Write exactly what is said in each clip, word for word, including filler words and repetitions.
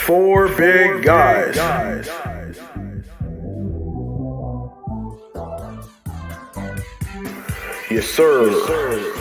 Four big guys. Yes, sir.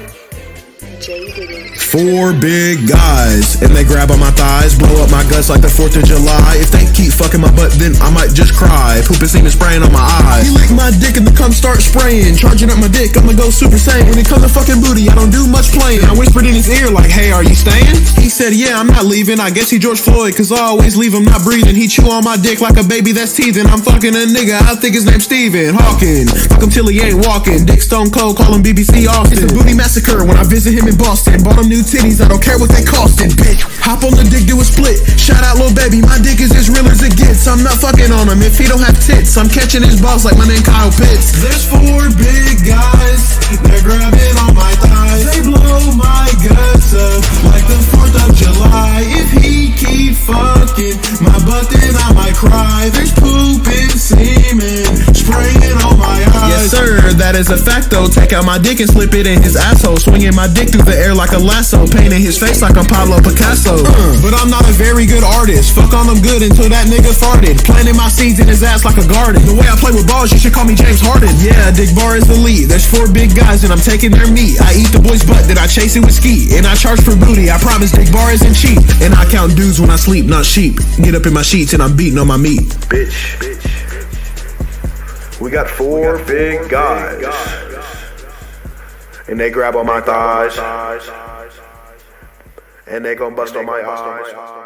Four big guys, and they grab on my thighs, blow up my guts like the fourth of July. If they keep fucking my butt, then I might just cry. Pooping semen spraying on my eyes. He licked my dick and the cum start spraying. Charging up my dick, I'ma go super saiyan. When it comes to fucking booty, I don't do much playing. I whispered in his ear like, hey, are you staying? He said, yeah, I'm not leaving. I guess he George Floyd, cause I always leave him not breathing. He chew on my dick like a baby that's teething. I'm fucking a nigga, I think his name's Stephen Hawking. Fuck him till he ain't walking. Dick Stone Cold, call him B B C Austin. It's a booty massacre when I visit him in Boston. Bought him new titties, I don't care what they costin', bitch. Hop on the dick, do a split. Shout out, little baby, my dick is as real as it gets. I'm not fucking on him if he don't have tits. I'm catching his balls like my name Kyle Pitts. There's four big guys, they're grabbing on my thighs. They blow my guts up like the fourth of July. If he keep fucking my butt, then I might cry. There's poop and semen spraying on my eyes. Yes, sir, that is a fact though. Take out my dick and slip it in his asshole. Swinging my dick through the air like a lasso. Painting his face like I'm Pablo Picasso. uh, But I'm not a very good artist. Fuck on him good until that nigga farted. Planting my seeds in his ass like a garden. The way I play with balls, you should call me James Harden. Yeah, Dick Bar is elite. There's four big guys and I'm taking their meat. I eat the boy's butt, then I chase it with ski. And I charge for booty, I promise Dick Bar isn't cheap. And I count dudes when I sleep, not sheep. Get up in my sheets and I'm beating on my meat. Bitch, bitch. We got four, we got four big, big guys. guys. And they grab on my thighs. And they gon' bust on my eyes.